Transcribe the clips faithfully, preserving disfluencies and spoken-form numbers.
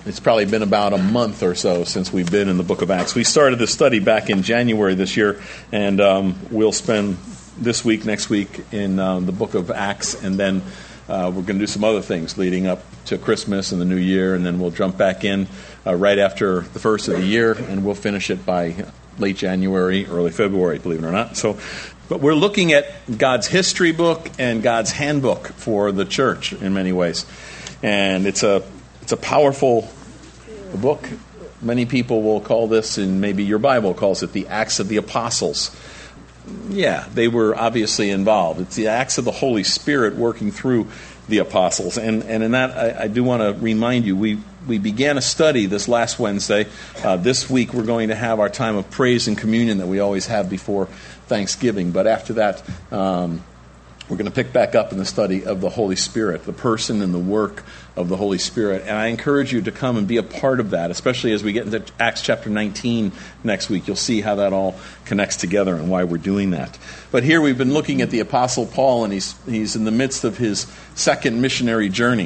It's probably been about a month or so since we've been in the book of Acts. We started this study back in January this year, and um, we'll spend this week, next week, in uh, the book of Acts, and then uh, we're going to do some other things leading up to Christmas and the New Year, and then we'll jump back in uh, right after the first of the year, and we'll finish it by late January, early February, believe it or not. So, but we're looking at God's history book and God's handbook for the church in many ways, and it's a It's a powerful book. Many people will call this, and maybe your Bible calls it, the Acts of the Apostles. Yeah, they were obviously involved. It's the Acts of the Holy Spirit working through the apostles. And, and in that, I, I do want to remind you, we, we began a study this last Wednesday. Uh, this week, we're going to have our time of praise and communion that we always have before Thanksgiving. But after that, um, we're going to pick back up in the study of the Holy Spirit, the person and the work of the Holy Spirit. And I encourage you to come and be a part of that, especially as we get into Acts chapter nineteen next week. You'll see how that all connects together and why we're doing that. But here we've been looking at the Apostle Paul, and he's he's in the midst of his second missionary journey.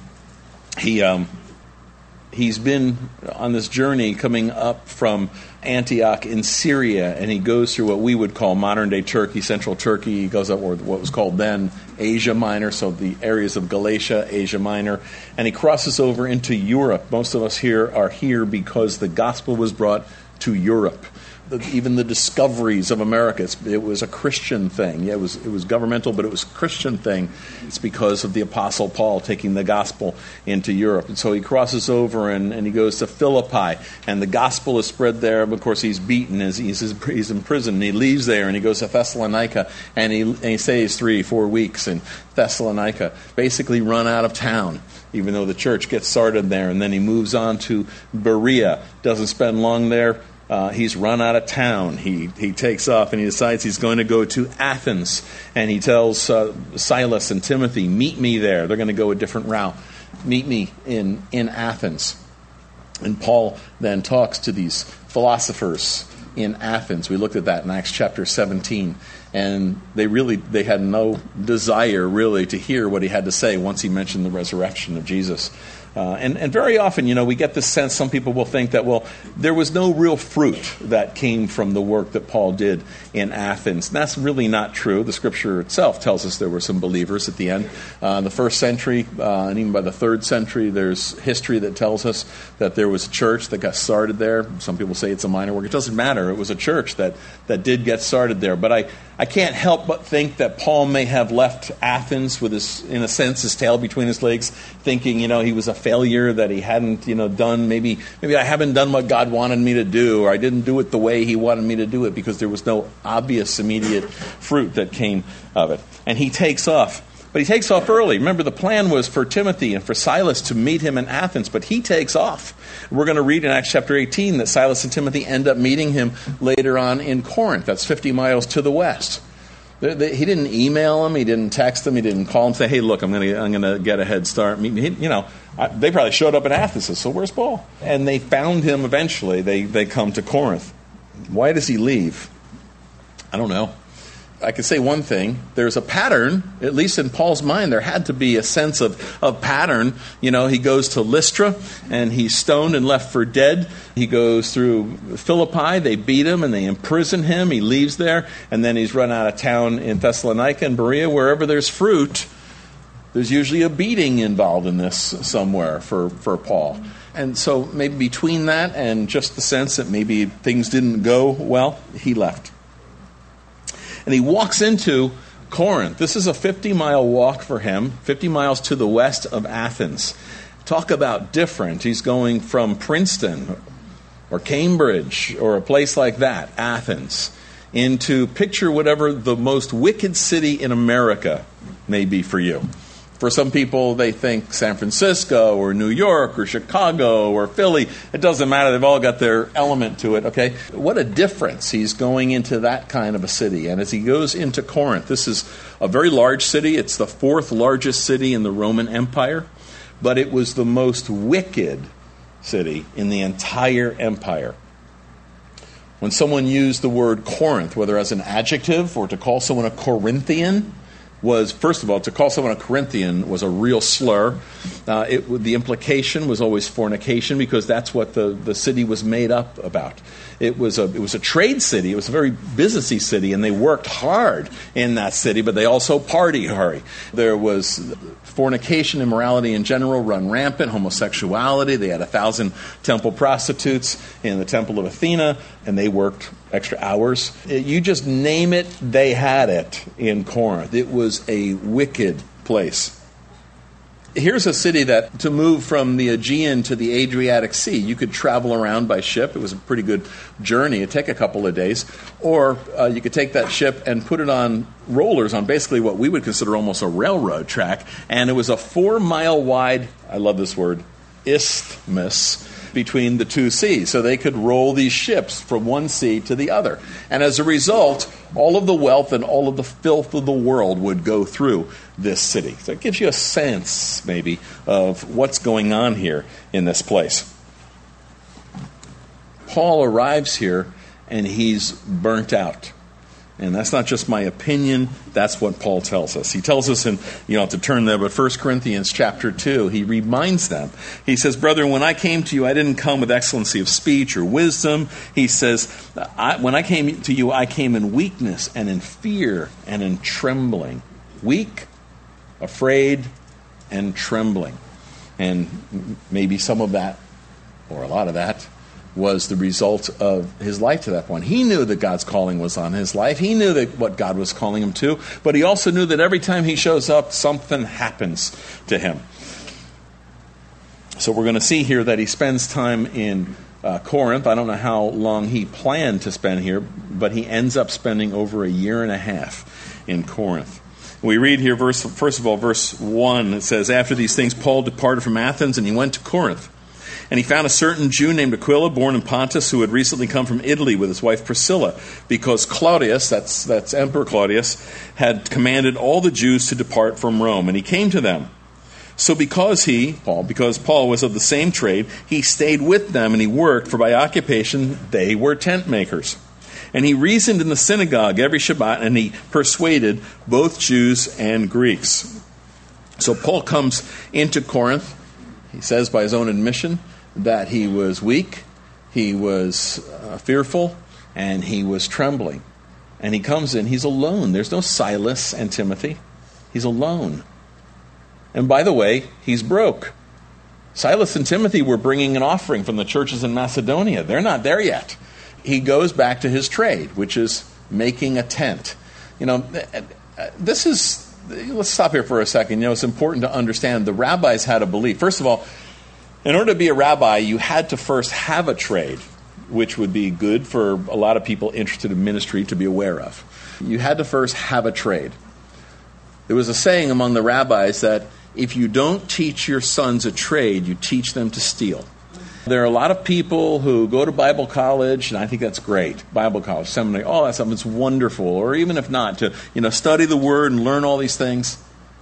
He um, he's been on this journey coming up from Antioch in Syria, and he goes through what we would call modern-day Turkey, central Turkey. He goes up or what was called then Asia Minor, so the areas of Galatia, Asia Minor, and he crosses over into Europe. Most of us here are here because the gospel was brought to Europe. The, even the discoveries of America, it's, it was a Christian thing. Yeah, it was it was governmental, but it was a Christian thing. It's because of the Apostle Paul taking the gospel into Europe. And so he crosses over and, and he goes to Philippi, and the gospel is spread there. Of course, he's beaten, as he's, he's in prison, and he leaves there, and he goes to Thessalonica, and he, and he stays three, four weeks in Thessalonica, basically run out of town, even though the church gets started there. And then he moves on to Berea, doesn't spend long there. Uh, he's run out of town. He he takes off and he decides he's going to go to Athens. And he tells uh, Silas and Timothy, meet me there. They're going to go a different route. Meet me in, in Athens. And Paul then talks to these philosophers in Athens. We looked at that in Acts chapter seventeen. And they really, they had no desire really to hear what he had to say once he mentioned the resurrection of Jesus. Uh, and, and very often, you know, we get this sense, some people will think that, well, there was no real fruit that came from the work that Paul did in Athens. And that's really not true. The Scripture itself tells us there were some believers at the end. Uh, in the first century, uh, and even by the third century, there's history that tells us that there was a church that got started there. Some people say it's a minor work. It doesn't matter. It was a church that, that did get started there. But I, I can't help but think that Paul may have left Athens with his, in a sense, his tail between his legs, thinking, you know, he was a failure, that he hadn't, you know, done, maybe maybe I haven't done what God wanted me to do, or I didn't do it the way he wanted me to do it, because there was no obvious immediate fruit that came of it. And he takes off. But he takes off early. Remember, the plan was for Timothy and for Silas to meet him in Athens, but he takes off. We're going to read in Acts chapter eighteen that Silas and Timothy end up meeting him later on in Corinth. That's fifty miles to the west. They, they, he didn't email him. He didn't text him. He didn't call him and say, hey, look, I'm going to I'm going to get a head start. He, you know, I, they probably showed up in Athens. So where's Paul? And they found him eventually. They, they come to Corinth. Why does he leave? I don't know. I could say one thing. There's a pattern, at least in Paul's mind. There had to be a sense of, of pattern. You know, he goes to Lystra, and he's stoned and left for dead. He goes through Philippi. They beat him, and they imprison him. He leaves there, and then he's run out of town in Thessalonica and Berea. Wherever there's fruit, there's usually a beating involved in this somewhere for, for Paul. And so maybe between that and just the sense that maybe things didn't go well, he left. And he walks into Corinth. This is a fifty-mile walk for him, fifty miles to the west of Athens. Talk about different. He's going from Princeton or Cambridge or a place like that, Athens, into picture whatever the most wicked city in America may be for you. For some people, they think San Francisco or New York or Chicago or Philly. It doesn't matter. They've all got their element to it, okay? What a difference. He's going into that kind of a city. And as he goes into Corinth, this is a very large city. It's the fourth largest city in the Roman Empire. But it was the most wicked city in the entire empire. When someone used the word Corinth, whether as an adjective or to call someone a Corinthian, was, first of all, to call someone a Corinthian was a real slur. Uh, it, the implication was always fornication, because that's what the, the city was made up about. It was a it was a trade city. It was a very businessy city, and they worked hard in that city, but they also party hard. There was fornication, immorality in general, run rampant, homosexuality. They had a thousand temple prostitutes in the temple of Athena, and they worked extra hours. You just name it, they had it in Corinth. It was a wicked place. Here's a city that, to move from the Aegean to the Adriatic Sea, you could travel around by ship. It was a pretty good journey. It'd take a couple of days. Or uh, you could take that ship and put it on rollers on basically what we would consider almost a railroad track. And it was a four-mile wide, I love this word, isthmus between the two seas. So they could roll these ships from one sea to the other. And as a result, all of the wealth and all of the filth of the world would go through this city. So it gives you a sense, maybe, of what's going on here in this place. Paul arrives here, and he's burnt out. And that's not just my opinion, that's what Paul tells us. He tells us, in, you don't have to turn there, but First Corinthians chapter two, he reminds them. He says, "Brethren, when I came to you, I didn't come with excellency of speech or wisdom." He says, I, when I came to you, I came in weakness and in fear and in trembling. Weak, afraid, and trembling. And maybe some of that, or a lot of that, was the result of his life to that point. He knew that God's calling was on his life. He knew that what God was calling him to, but he also knew that every time he shows up, something happens to him. So we're going to see here that he spends time in uh, Corinth. I don't know how long he planned to spend here, but he ends up spending over a year and a half in Corinth. We read here, verse, first of all, verse one. It says, "After these things, Paul departed from Athens, and he went to Corinth. And he found a certain Jew named Aquila, born in Pontus, who had recently come from Italy with his wife Priscilla, because Claudius, that's, that's Emperor Claudius, had commanded all the Jews to depart from Rome. And he came to them. So because he, Paul, because Paul was of the same trade, he stayed with them and he worked, for by occupation they were tent makers. And he reasoned in the synagogue every Shabbat, and he persuaded both Jews and Greeks." So Paul comes into Corinth. He says by his own admission that he was weak, he was uh, fearful, and he was trembling. And he comes in, he's alone. There's no Silas and Timothy. He's alone. And by the way, he's broke. Silas and Timothy were bringing an offering from the churches in Macedonia. They're not there yet. He goes back to his trade, which is making a tent. You know, this is, let's stop here for a second. You know, it's important to understand the rabbis had a belief. First of all, in order to be a rabbi, you had to first have a trade, which would be good for a lot of people interested in ministry to be aware of. You had to first have a trade. There was a saying among the rabbis that if you don't teach your sons a trade, you teach them to steal. There are a lot of people who go to Bible college, and I think that's great. Bible college, seminary, all that stuff, it's wonderful. Or even if not, to you know study the Word and learn all these things.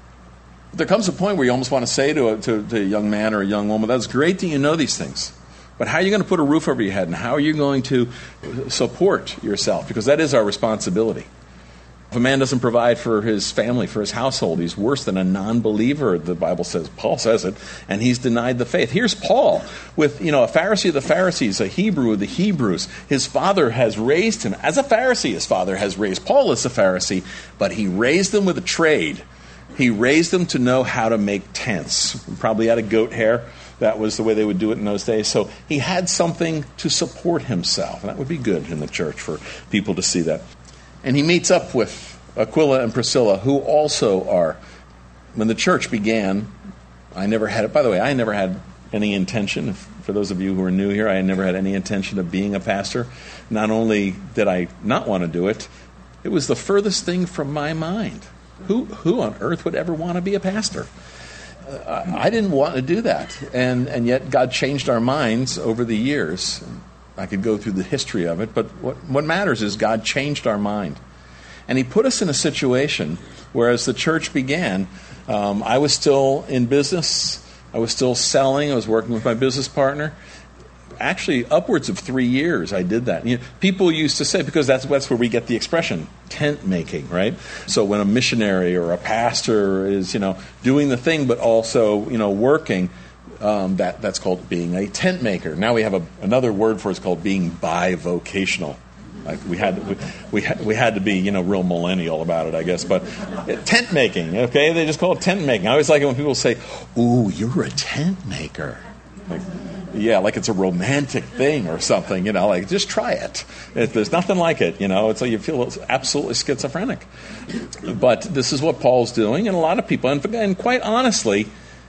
But there comes a point where you almost want to say to a, to, to a young man or a young woman, that's great that you know these things. But how are you going to put a roof over your head, and how are you going to support yourself? Because that is our responsibility. If a man doesn't provide for his family, for his household, he's worse than a non-believer, the Bible says. Paul says it, and he's denied the faith. Here's Paul with, you know, a Pharisee of the Pharisees, a Hebrew of the Hebrews. His father has raised him. As a Pharisee, his father has raised Paul as a Pharisee, but he raised him with a trade. He raised him to know how to make tents. Probably out of goat hair. That was the way they would do it in those days. So he had something to support himself. And that would be good in the church for people to see that. And he meets up with Aquila and Priscilla, who also are, when the church began, I never had it. By the way, I never had any intention, for those of you who are new here, I never had any intention of being a pastor. Not only did I not want to do it, it was the furthest thing from my mind. Who, who on earth would ever want to be a pastor? Uh, I didn't want to do that. And, and yet God changed our minds over the years. I could go through the history of it, but what, what matters is God changed our mind. And he put us in a situation where as the church began, um, I was still in business. I was still selling. I was working with my business partner. actually upwards of three years I did that. You know, people used to say, because that's, that's where we get the expression, tent making, right? So when a missionary or a pastor is, you know, doing the thing but also, you know, working, um, that, that's called being a tent maker. Now we have a, another word for it, it's called being bivocational. Like we had, we, we had we had to be, you know, real millennial about it, I guess. But tent making, okay? They just call it tent making. I always like it when people say, "Ooh, you're a tent maker." Like, yeah, like it's a romantic thing or something, you know. Like, just try it. it there's nothing like it, you know. It's like you feel absolutely schizophrenic. But this is what Paul's doing, and a lot of people, and, and quite honestly,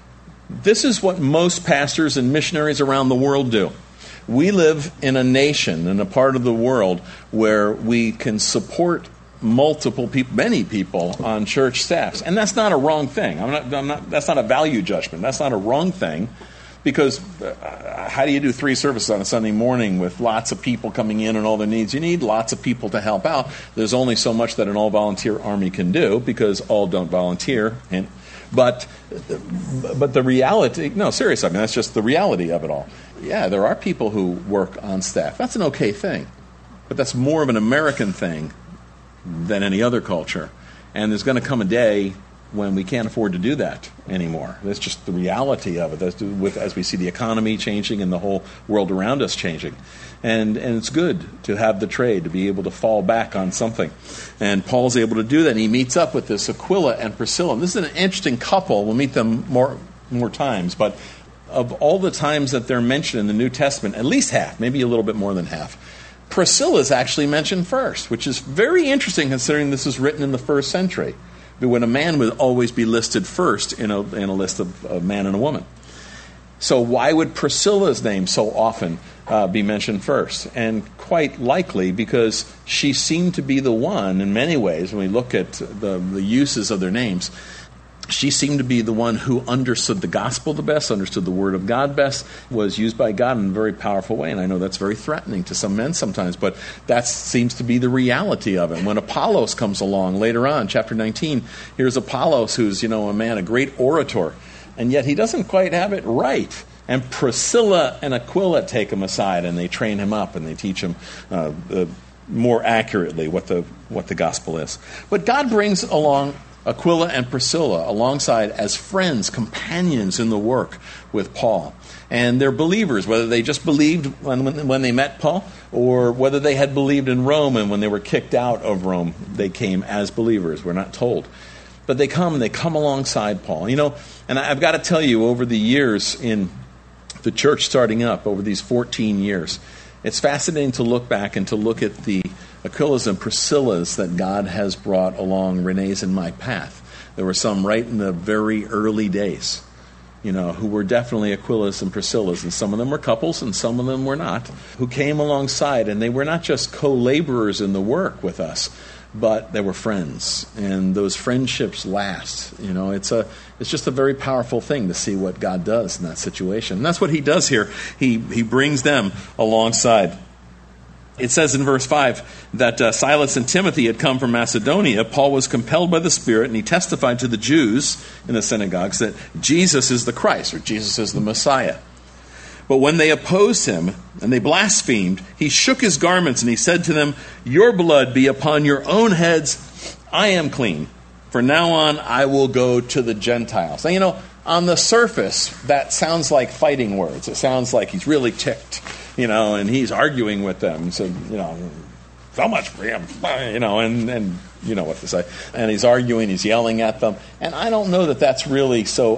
this is what most pastors and missionaries around the world do. We live in a nation, in a part of the world where we can support multiple people, many people on church staffs, and that's not a wrong thing. I'm not, I'm not. That's not a value judgment. That's not a wrong thing, because uh, how do you do three services on a Sunday morning with lots of people coming in and all their needs? You need lots of people to help out. There's only so much that an all-volunteer army can do, because all don't volunteer. And but but the reality, no, seriously, I mean, that's just the reality of it all. Yeah, there are people who work on staff. That's an okay thing. But that's more of an American thing than any other culture. And there's going to come a day when we can't afford to do that anymore. That's just the reality of it, That's with, as we see the economy changing and the whole world around us changing. And and it's good to have the trade, to be able to fall back on something. And Paul's able to do that. And he meets up with this Aquila and Priscilla. And this is an interesting couple. We'll meet them more more times. But of all the times that they're mentioned in the New Testament, at least half, maybe a little bit more than half, Priscilla is actually mentioned first, which is very interesting considering this is written in the first century, when a man would always be listed first in a, in a list of a man and a woman. So why would Priscilla's name so often uh, be mentioned first? And quite likely because she seemed to be the one, in many ways, when we look at the, the uses of their names, she seemed to be the one who understood the gospel the best, understood the word of God best, was used by God in a very powerful way. And I know that's very threatening to some men sometimes, but that seems to be the reality of it. When Apollos comes along later on, chapter nineteen, here's Apollos, who's, you know, a man, a great orator, and yet he doesn't quite have it right. And Priscilla and Aquila take him aside, and they train him up, and they teach him uh, uh, more accurately what the what the gospel is. But God brings along Aquila and Priscilla alongside as friends, companions in the work with Paul. And they're believers, whether they just believed when, when they met Paul, or whether they had believed in Rome, and when they were kicked out of Rome, they came as believers. We're not told. But they come, and they come alongside Paul. You know, and I've got to tell you, over the years in the church starting up, over these fourteen years, it's fascinating to look back and to look at the Aquilas and Priscillas that God has brought along Renee's and my path. There were some right in the very early days, you know, who were definitely Aquilas and Priscillas, and some of them were couples and some of them were not, who came alongside, and they were not just co-laborers in the work with us, but they were friends, and those friendships last. You know, it's a it's just a very powerful thing to see what God does in that situation. And that's what he does here. He he brings them alongside. It says in verse five that uh, Silas and Timothy had come from Macedonia. Paul was compelled by the Spirit, and he testified to the Jews in the synagogues that Jesus is the Christ, or Jesus is the Messiah. But when they opposed him and they blasphemed, he shook his garments and he said to them, "Your blood be upon your own heads. I am clean. From now on, I will go to the Gentiles." Now, you know, on the surface, that sounds like fighting words. It sounds like he's really ticked, you know, and he's arguing with them. So, you know, so much for him, you know, and, and you know what to say. And he's arguing, he's yelling at them. And I don't know that that's really so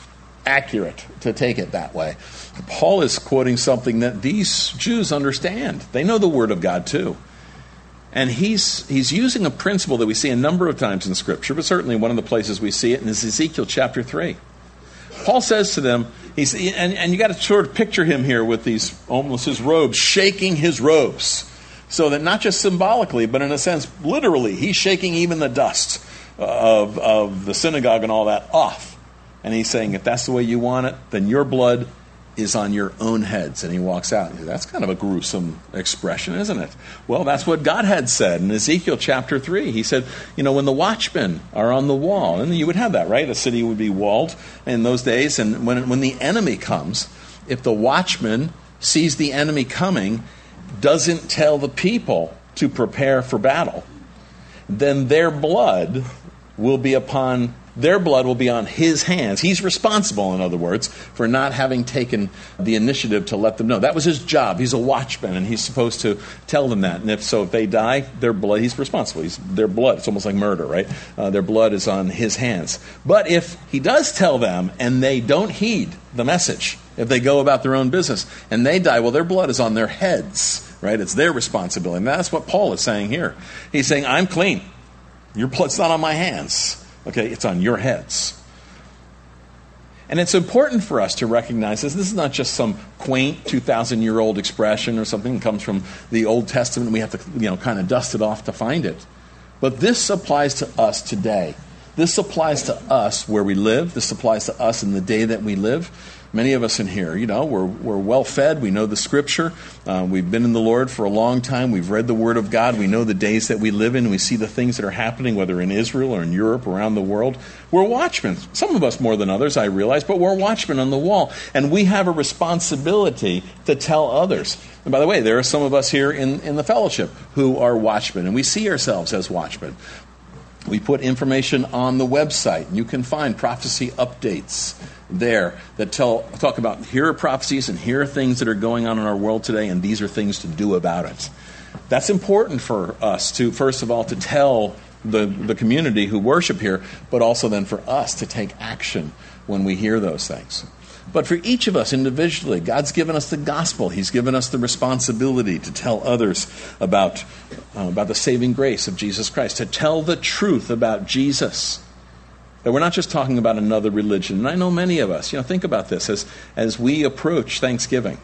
accurate to take it that way. Paul is quoting something that these Jews understand. They know the Word of God too. And he's he's using a principle that we see a number of times in Scripture, but certainly one of the places we see it is Ezekiel chapter three. Paul says to them, he's and, and you got to sort of picture him here with these, almost his robes, shaking his robes. So that not just symbolically, but in a sense, literally, he's shaking even the dust of, of the synagogue and all that off. And he's saying, if that's the way you want it, then your blood is on your own heads. And he walks out. That's kind of a gruesome expression, isn't it? Well, that's what God had said in Ezekiel chapter three. He said, you know, when the watchmen are on the wall, and you would have that, right? A city would be walled in those days. And when when the enemy comes, if the watchman sees the enemy coming, doesn't tell the people to prepare for battle, then their blood will be upon their blood will be on his hands. He's responsible, in other words, for not having taken the initiative to let them know. That was his job. He's a watchman, and he's supposed to tell them that. And if so, if they die, their blood, he's responsible. He's, their blood, it's almost like murder, right? Uh, their blood is on his hands. But if he does tell them, and they don't heed the message, if they go about their own business, and they die, well, their blood is on their heads, right? It's their responsibility. And that's what Paul is saying here. He's saying, I'm clean. Your blood's not on my hands. Okay, it's on your heads. And it's important for us to recognize this. This is not just some quaint two thousand year old expression or something that comes from the Old Testament. We have to, you know, kind of dust it off to find it. But this applies to us today. This applies to us where we live. This applies to us in the day that we live. Many of us in here, you know, we're, we're well fed. We know the Scripture. Uh, we've been in the Lord for a long time. We've read the Word of God. We know the days that we live in. We see the things that are happening, whether in Israel or in Europe, around the world. We're watchmen. Some of us more than others, I realize, but we're watchmen on the wall. And we have a responsibility to tell others. And by the way, there are some of us here in, in the fellowship who are watchmen, and we see ourselves as watchmen. We put information on the website. You can find prophecy updates there that tell talk about here are prophecies and here are things that are going on in our world today, and these are things to do about it. That's important for us to, first of all, to tell the, the community who worship here, but also then for us to take action when we hear those things. But for each of us individually, God's given us the gospel. He's given us the responsibility to tell others about, uh, about the saving grace of Jesus Christ, to tell the truth about Jesus. That we're not just talking about another religion. And I know many of us, you know, think about this as, as we approach Thanksgiving.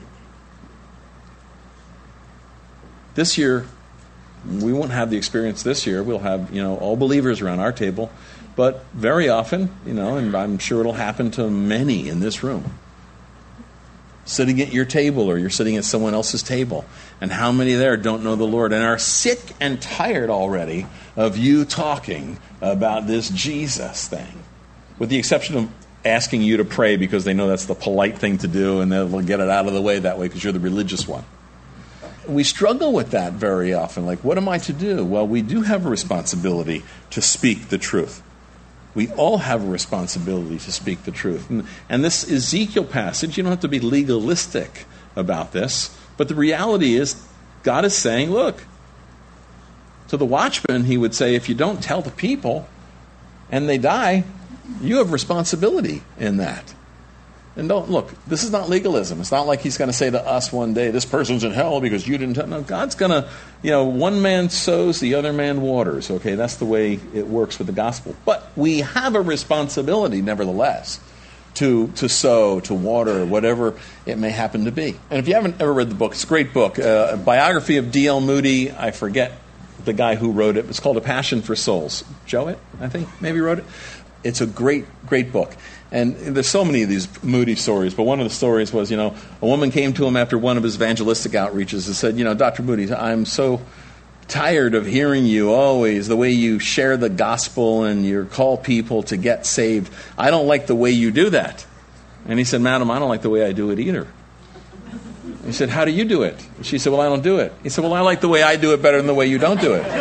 This year, we won't have the experience this year. We'll have, you know, all believers around our table. But very often, you know, and I'm sure it'll happen to many in this room, sitting at your table or you're sitting at someone else's table. And how many there don't know the Lord and are sick and tired already of you talking about this Jesus thing, with the exception of asking you to pray because they know that's the polite thing to do and they'll get it out of the way that way because you're the religious one. We struggle with that very often. Like, what am I to do? Well, we do have a responsibility to speak the truth. We all have a responsibility to speak the truth. And, and this Ezekiel passage, you don't have to be legalistic about this, but the reality is God is saying, look, to the watchman, he would say, if you don't tell the people and they die, you have responsibility in that. And don't, look, this is not legalism. It's not like he's going to say to us one day, this person's in hell because you didn't tell. No, God's going to, you know, one man sows, the other man waters. Okay, that's the way it works with the gospel. But we have a responsibility, nevertheless, to to sow, to water, whatever it may happen to be. And if you haven't ever read the book, it's a great book. Uh, a biography of D L Moody. I forget the guy who wrote it. It's called A Passion for Souls. Jowett, I think, maybe wrote it. It's a great, great book. And there's so many of these Moody stories, but one of the stories was, you know, a woman came to him after one of his evangelistic outreaches and said, you know, Doctor Moody, I'm so tired of hearing you always, the way you share the gospel and you call people to get saved. I don't like the way you do that. And he said, madam, I don't like the way I do it either. He said, how do you do it? She said, well, I don't do it. He said, well, I like the way I do it better than the way you don't do it.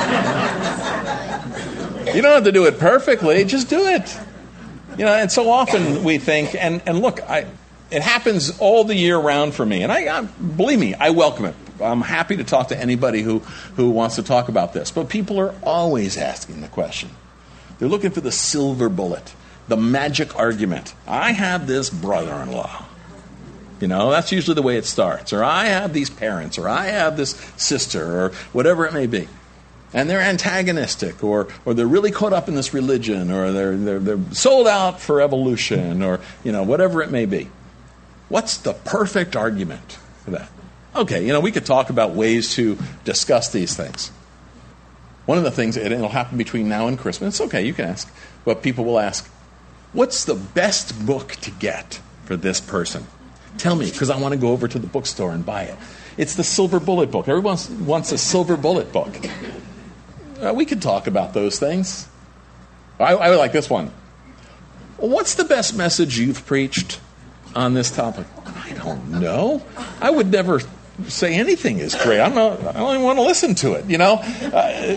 You don't have to do it perfectly, just do it. You know, and so often we think, and, and look, I, it happens all the year round for me. And I, I believe me, I welcome it. I'm happy to talk to anybody who, who wants to talk about this. But people are always asking the question. They're looking for the silver bullet, the magic argument. I have this brother-in-law. You know, that's usually the way it starts. Or I have these parents, or I have this sister, or whatever it may be. And they're antagonistic, or or they're really caught up in this religion, or they're, they're they're sold out for evolution, or, you know, whatever it may be. What's the perfect argument for that? Okay, you know, we could talk about ways to discuss these things. One of the things, and it'll happen between now and Christmas, it's okay, you can ask, but people will ask, what's the best book to get for this person? Tell me, because I want to go over to the bookstore and buy it. It's the Silver Bullet book. Everyone wants a Silver Bullet book. Uh, we could talk about those things. I, I would like this one. What's the best message you've preached on this topic? I I don't know. I would never say anything is great. I'm not, I don't even want to listen to it, you know. Uh,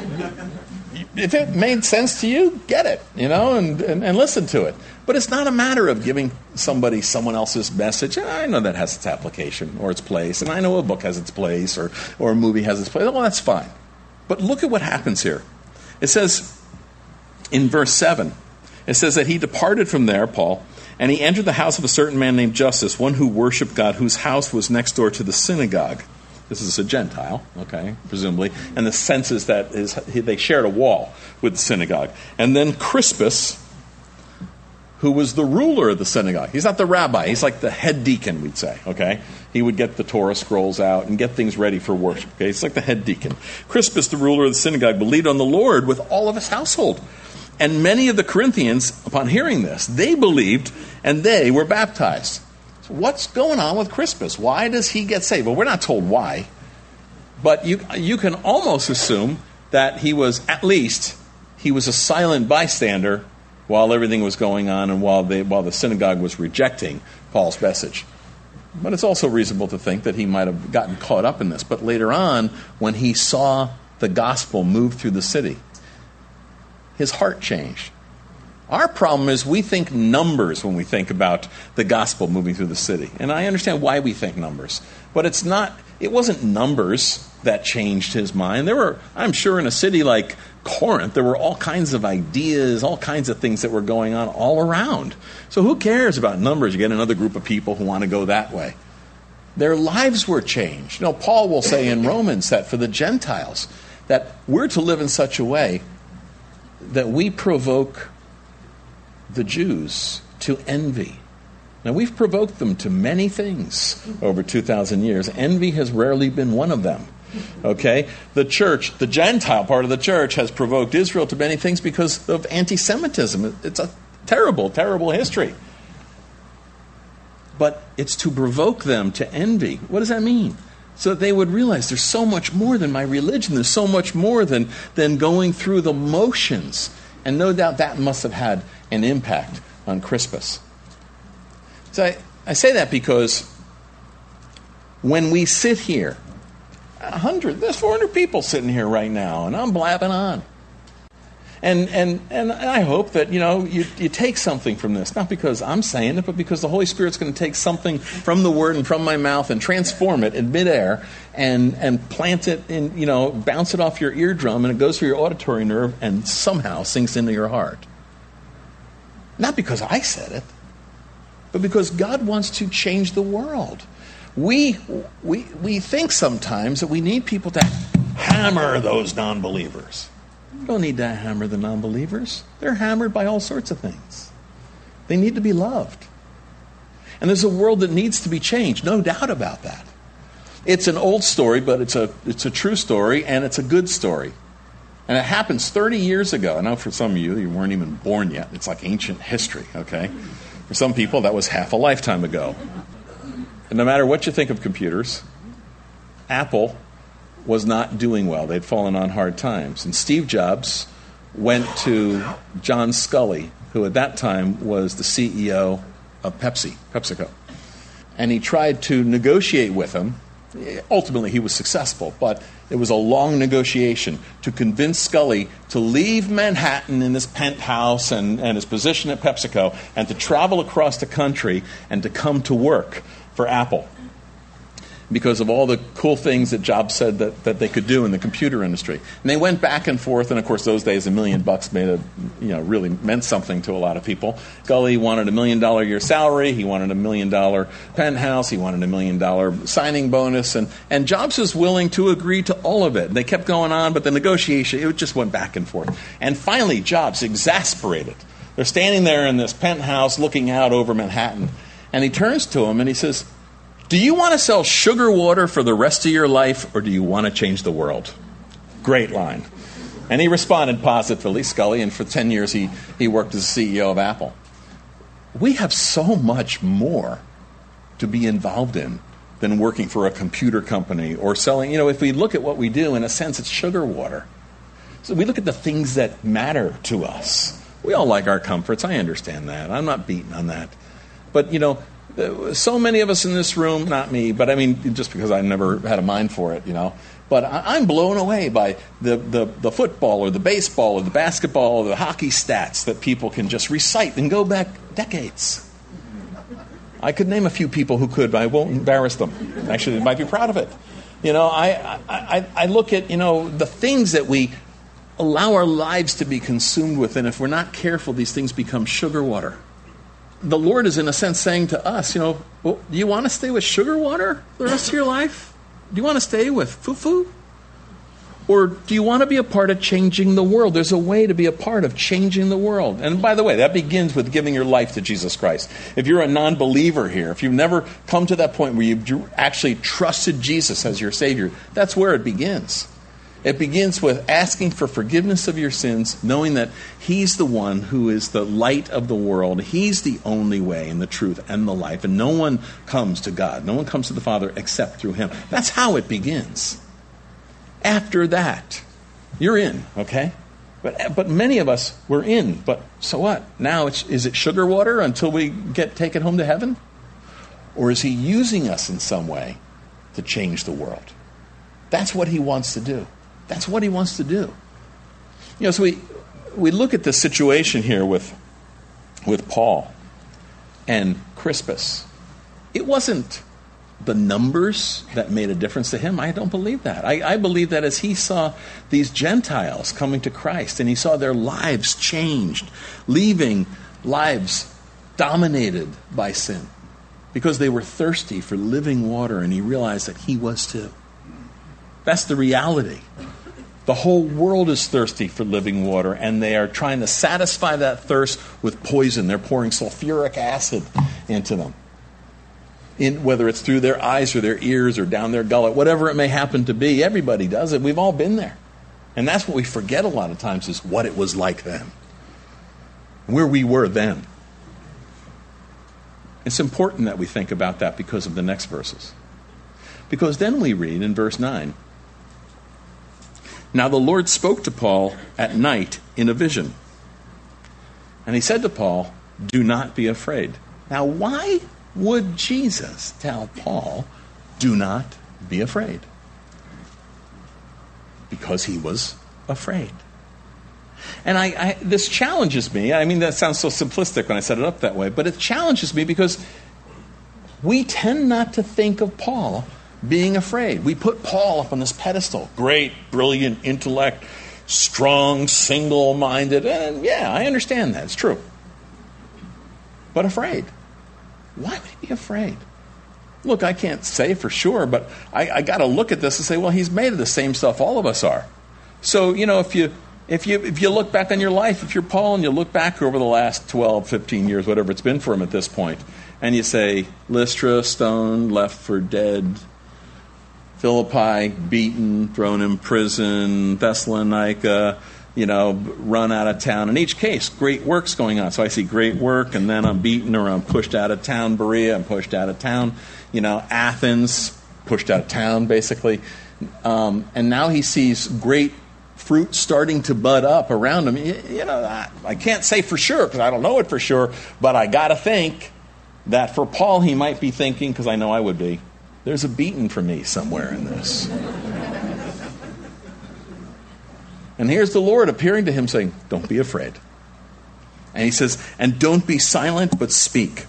if it made sense to you, get it, you know, and, and, and listen to it. But it's not a matter of giving somebody someone else's message. And I know that has its application or its place, and I know a book has its place or, or a movie has its place. Well, that's fine. But look at what happens here. It says in verse seven, it says that he departed from there, Paul, and he entered the house of a certain man named Justus, one who worshipped God, whose house was next door to the synagogue. This is a Gentile, okay, presumably. And the sense is that is, they shared a wall with the synagogue. And then Crispus, who was the ruler of the synagogue. He's not the rabbi. He's like the head deacon, we'd say, okay? He would get the Torah scrolls out and get things ready for worship, okay? It's like the head deacon. Crispus, the ruler of the synagogue, believed on the Lord with all of his household. And many of the Corinthians, upon hearing this, they believed and they were baptized. So what's going on with Crispus? Why does he get saved? Well, we're not told why. But you you can almost assume that he was, at least, he was a silent bystander while everything was going on and while they while the synagogue was rejecting Paul's message. But it's also reasonable to think that he might have gotten caught up in this. But later on, when he saw the gospel move through the city, his heart changed. Our problem is we think numbers when we think about the gospel moving through the city. And I understand why we think numbers. But it's not, it wasn't numbers that changed his mind. There were, I'm sure in a city like Corinth, there were all kinds of ideas, all kinds of things that were going on all around. So who cares about numbers? You get another group of people who want to go that way. Their lives were changed. You know, Paul will say in Romans that for the Gentiles, that we're to live in such a way that we provoke the Jews to envy. Now, we've provoked them to many things over two thousand years. Envy has rarely been one of them. Okay? The church, the Gentile part of the church, has provoked Israel to many things because of anti-Semitism. It's a terrible, terrible history. But it's to provoke them to envy. What does that mean? So that they would realize there's so much more than my religion. There's so much more than, than going through the motions. And no doubt that must have had an impact on Crispus. So I, I say that because when we sit here, a hundred, there's four hundred people sitting here right now, and I'm blabbing on. And and and I hope that, you know, you, you take something from this, not because I'm saying it, but because the Holy Spirit's going to take something from the Word and from my mouth and transform it in midair and and plant it in, you know, bounce it off your eardrum, and it goes through your auditory nerve and somehow sinks into your heart. Not because I said it, but because God wants to change the world. We we we think sometimes that we need people to hammer those non-believers. You don't need to hammer the non-believers. They're hammered by all sorts of things. They need to be loved. And there's a world that needs to be changed, no doubt about that. It's an old story, but it's a it's a true story, and it's a good story. And it happens thirty years ago. I know for some of you, you weren't even born yet. It's like ancient history, okay? For some people, that was half a lifetime ago. And no matter what you think of computers, Apple was not doing well. They'd fallen on hard times. And Steve Jobs went to John Scully, who at that time was the C E O of Pepsi, PepsiCo. And he tried to negotiate with him. Ultimately, he was successful, but it was a long negotiation to convince Scully to leave Manhattan in his penthouse and, and his position at PepsiCo and to travel across the country and to come to work for Apple, because of all the cool things that Jobs said that, that they could do in the computer industry. And they went back and forth, and of course those days a million bucks made a, you know, really meant something to a lot of people. Scully wanted a million dollar a year salary, he wanted a million dollar penthouse, he wanted a million dollar signing bonus, and, and Jobs was willing to agree to all of it. And they kept going on, but the negotiation, it just went back and forth. And finally Jobs, exasperated, they're standing there in this penthouse looking out over Manhattan, and he turns to him and he says, "Do you want to sell sugar water for the rest of your life, or do you want to change the world?" Great line. And he responded positively, Scully, and for ten years he, he worked as C E O of Apple. We have so much more to be involved in than working for a computer company or selling. You know, if we look at what we do, in a sense, it's sugar water. So we look at the things that matter to us. We all like our comforts. I understand that. I'm not beating on that. But, you know, So many of us in this room, not me, but I mean, just because I never had a mind for it, you know. But I'm blown away by the, the, the football or the baseball or the basketball or the hockey stats that people can just recite and go back decades. I could name a few people who could, but I won't embarrass them. Actually, they might be proud of it. You know, I, I, I look at, you know, the things that we allow our lives to be consumed with, and if we're not careful, these things become sugar water. The Lord is, in a sense, saying to us, you know, well, do you want to stay with sugar water the rest of your life? Do you want to stay with foo-foo? Or do you want to be a part of changing the world? There's a way to be a part of changing the world. And by the way, that begins with giving your life to Jesus Christ. If you're a non-believer here, if you've never come to that point where you've actually trusted Jesus as your Savior, that's where it begins. It begins with asking for forgiveness of your sins, knowing that He's the one who is the light of the world. He's the only way and the truth and the life. And no one comes to God. No one comes to the Father except through Him. That's how it begins. After that, you're in, okay? But but many of us, we're in. But so what? Now, it's, is it sugar water until we get taken home to heaven? Or is He using us in some way to change the world? That's what He wants to do. That's what He wants to do. You know, so we we look at the situation here with with Paul and Crispus. It wasn't the numbers that made a difference to him. I don't believe that. I, I believe that as he saw these Gentiles coming to Christ and he saw their lives changed, leaving lives dominated by sin because they were thirsty for living water, and he realized that he was too. That's the reality. The whole world is thirsty for living water, and they are trying to satisfy that thirst with poison. They're pouring sulfuric acid into them, in, whether it's through their eyes or their ears or down their gullet, whatever it may happen to be. Everybody does it. We've all been there. And that's what we forget a lot of times, is what it was like then, where we were then. It's important that we think about that because of the next verses. Because then we read in verse nine, "Now the Lord spoke to Paul at night in a vision. And He said to Paul, 'Do not be afraid.'" Now, why would Jesus tell Paul, "Do not be afraid"? Because He was afraid. And I, I this challenges me. I mean, that sounds so simplistic when I set it up that way, but it challenges me because we tend not to think of Paul being afraid. We put Paul up on this pedestal. Great, brilliant intellect, strong, single-minded. And yeah, I understand that. It's true. But afraid. Why would he be afraid? Look, I can't say for sure, but I, I got to look at this and say, well, he's made of the same stuff all of us are. So, you know, if you if you if you look back on your life, if you're Paul and you look back over the last twelve, fifteen years, whatever it's been for him at this point, and you say, Lystra, stoned, left for dead, Philippi, beaten, thrown in prison, Thessalonica, you know, run out of town. In each case, great work's going on. So I see great work, and then I'm beaten, or I'm pushed out of town. Berea, I'm pushed out of town. You know, Athens, pushed out of town, basically. Um, and now he sees great fruit starting to bud up around him. You, you know, I, I can't say for sure, because I don't know it for sure, but I got to think that for Paul, he might be thinking, because I know I would be, there's a beating for me somewhere in this. And here's the Lord appearing to him saying, don't be afraid. And he says, and don't be silent, but speak.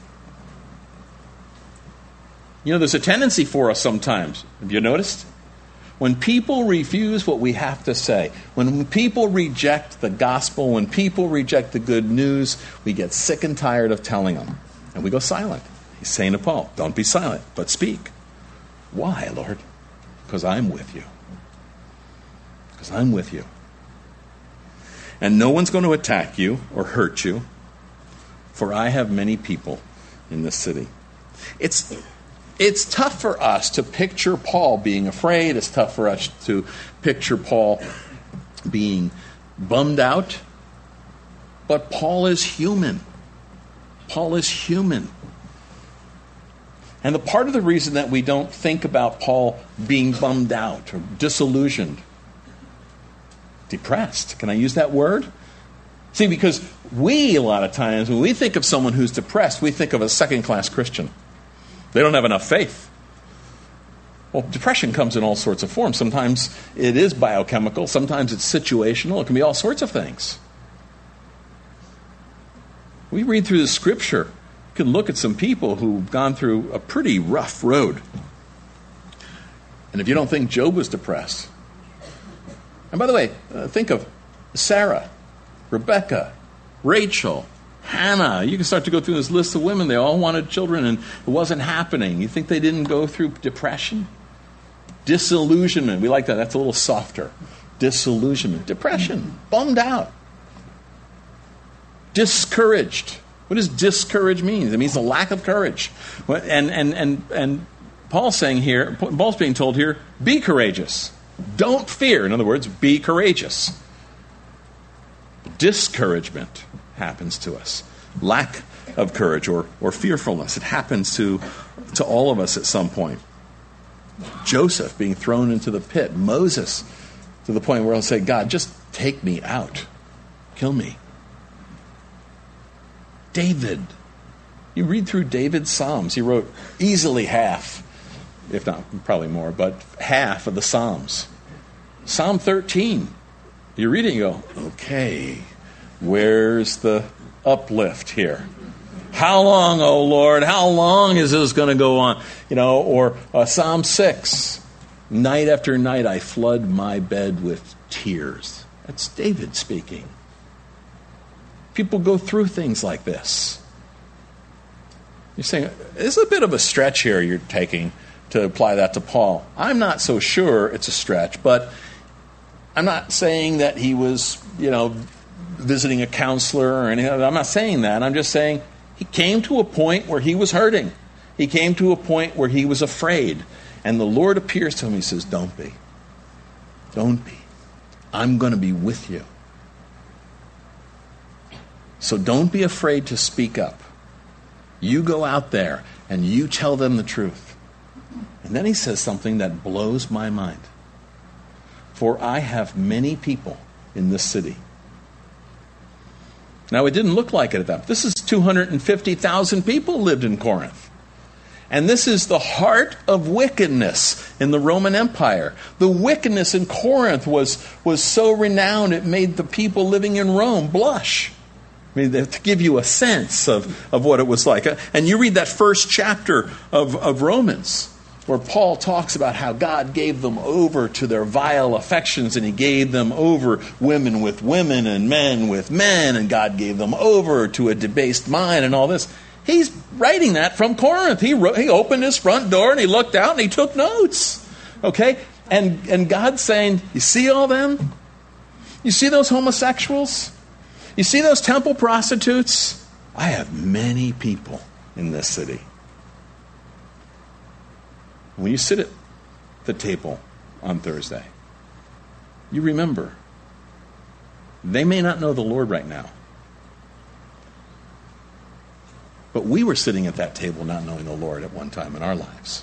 You know, there's a tendency for us sometimes. Have you noticed? When people refuse what we have to say, when people reject the gospel, when people reject the good news, we get sick and tired of telling them. And we go silent. He's saying to Paul, don't be silent, but speak. Why, Lord? Because I'm with you. Because I'm with you. And no one's going to attack you or hurt you, for I have many people in this city. It's it's tough for us to picture Paul being afraid. It's tough for us to picture Paul being bummed out. But Paul is human. Paul is human. And the part of the reason that we don't think about Paul being bummed out or disillusioned, depressed, can I use that word? See, because we, a lot of times, when we think of someone who's depressed, we think of a second-class Christian. They don't have enough faith. Well, depression comes in all sorts of forms. Sometimes it is biochemical. Sometimes it's situational. It can be all sorts of things. We read through the Scripture. You can look at some people who've gone through a pretty rough road. And if you don't think Job was depressed. And by the way, uh, think of Sarah, Rebecca, Rachel, Hannah. You can start to go through this list of women. They all wanted children and it wasn't happening. You think they didn't go through depression? Disillusionment. We like that. That's a little softer. Disillusionment. Depression. Bummed out. Discouraged. What does discourage mean? It means a lack of courage. And and and and Paul's saying here, Paul's being told here, be courageous. Don't fear. In other words, be courageous. Discouragement happens to us. Lack of courage or, or fearfulness. It happens to, to all of us at some point. Joseph being thrown into the pit. Moses to the point where he'll say, God, just take me out. Kill me. David. You read through David's Psalms. He wrote easily half, if not probably more, but half of the Psalms. Psalm thirteen. You read it and you go, okay, where's the uplift here? How long, oh Lord, how long is this going to go on? You know, or uh, Psalm six. Night after night I flood my bed with tears. That's David speaking. People go through things like this. You're saying, this is a bit of a stretch here you're taking to apply that to Paul. I'm not so sure it's a stretch, but I'm not saying that he was, you know, visiting a counselor or anything. I'm not saying that. I'm just saying he came to a point where he was hurting. He came to a point where he was afraid. And the Lord appears to him. He says, don't be. Don't be. I'm going to be with you. So don't be afraid to speak up. You go out there and you tell them the truth. And then he says something that blows my mind. For I have many people in this city. Now, it didn't look like it at that. This is two hundred fifty thousand people lived in Corinth. And this is the heart of wickedness in the Roman Empire. The wickedness in Corinth was, was so renowned it made the people living in Rome blush. I mean, to give you a sense of, of what it was like. And you read that first chapter of, of Romans, where Paul talks about how God gave them over to their vile affections, and he gave them over women with women and men with men, and God gave them over to a debased mind and all this. He's writing that from Corinth. He wrote, he opened his front door and he looked out and he took notes. Okay? And, and God's saying, you see all them? You see those homosexuals? You see those temple prostitutes? I have many people in this city. When you sit at the table on Thursday, you remember, they may not know the Lord right now. But we were sitting at that table not knowing the Lord at one time in our lives.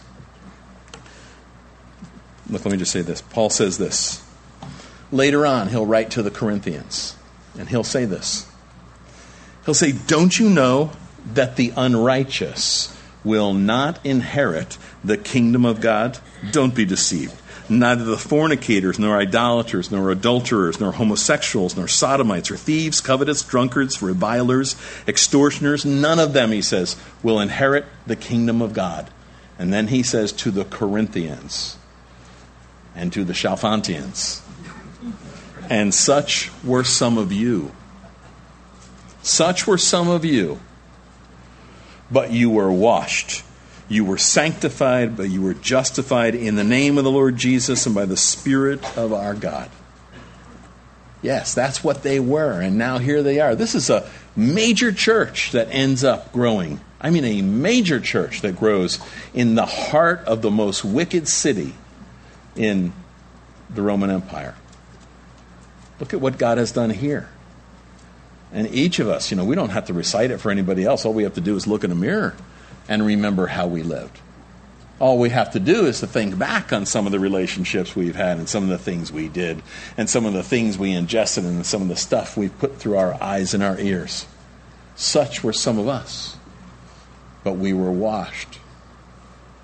Look, let me just say this. Paul says this. Later on, he'll write to the Corinthians, and he'll say this. He'll say, don't you know that the unrighteous will not inherit the kingdom of God? Don't be deceived. Neither the fornicators, nor idolaters, nor adulterers, nor homosexuals, nor sodomites, or thieves, covetous, drunkards, revilers, extortioners, none of them, he says, will inherit the kingdom of God. And then he says to the Corinthians and to the Chalfontians, and such were some of you. Such were some of you. But you were washed. You were sanctified, but you were justified in the name of the Lord Jesus and by the Spirit of our God. Yes, that's what they were, and now here they are. This is a major church that ends up growing. I mean, a major church that grows in the heart of the most wicked city in the Roman Empire. Look at what God has done here. And each of us, you know, we don't have to recite it for anybody else. All we have to do is look in a mirror and remember how we lived. All we have to do is to think back on some of the relationships we've had and some of the things we did and some of the things we ingested and some of the stuff we put through our eyes and our ears. Such were some of us. But we were washed.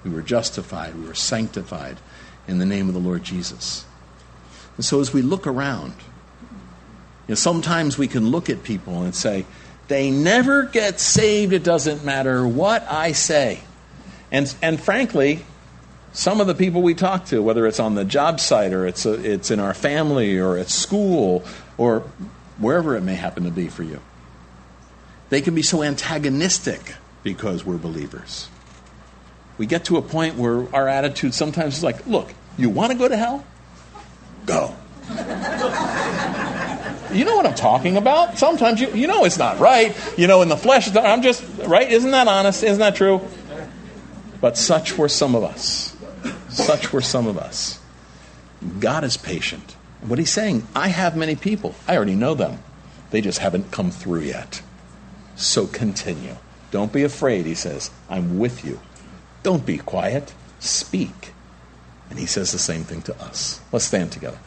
We were justified. We were sanctified in the name of the Lord Jesus. And so as we look around, you know, sometimes we can look at people and say, they never get saved. It doesn't matter what I say. And and frankly, some of the people we talk to, whether it's on the job site or it's a, it's in our family or at school or wherever it may happen to be for you, they can be so antagonistic because we're believers. We get to a point where our attitude sometimes is like, look, you want to go to hell? Go. You know what I'm talking about? Sometimes you you know it's not right. You know, in the flesh, I'm just, right? Isn't that honest? Isn't that true? But such were some of us. Such were some of us. God is patient. What he's saying, I have many people. I already know them. They just haven't come through yet. So continue. Don't be afraid, he says. I'm with you. Don't be quiet. Speak. And he says the same thing to us. Let's stand together.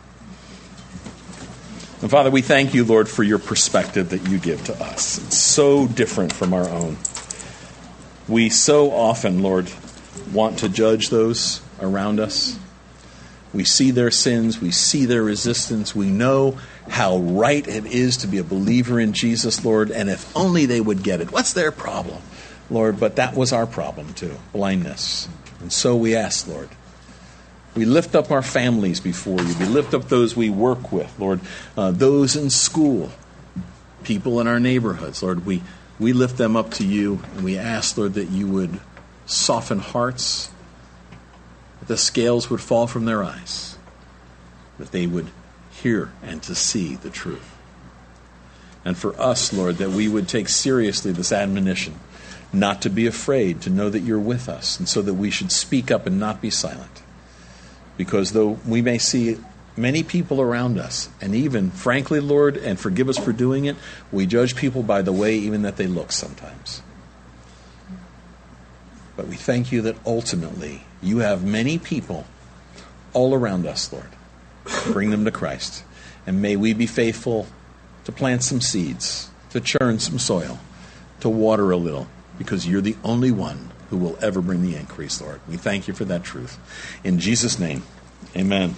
And Father, we thank you, Lord, for your perspective that you give to us. It's so different from our own. We so often, Lord, want to judge those around us. We see their sins. We see their resistance. We know how right it is to be a believer in Jesus, Lord, and if only they would get it. What's their problem, Lord? But that was our problem too, blindness. And so we ask, Lord, we lift up our families before you. We lift up those we work with, Lord, uh, those in school, people in our neighborhoods. Lord, we, we lift them up to you, and we ask, Lord, that you would soften hearts, that the scales would fall from their eyes, that they would hear and to see the truth. And for us, Lord, that we would take seriously this admonition, not to be afraid, to know that you're with us, and so that we should speak up and not be silent. Because though we may see many people around us, and even, frankly, Lord, and forgive us for doing it, we judge people by the way even that they look sometimes. But we thank you that ultimately you have many people all around us, Lord. Bring them to Christ. And may we be faithful to plant some seeds, to churn some soil, to water a little, because you're the only one who will ever bring the increase, Lord. We thank you for that truth. In Jesus' name, amen.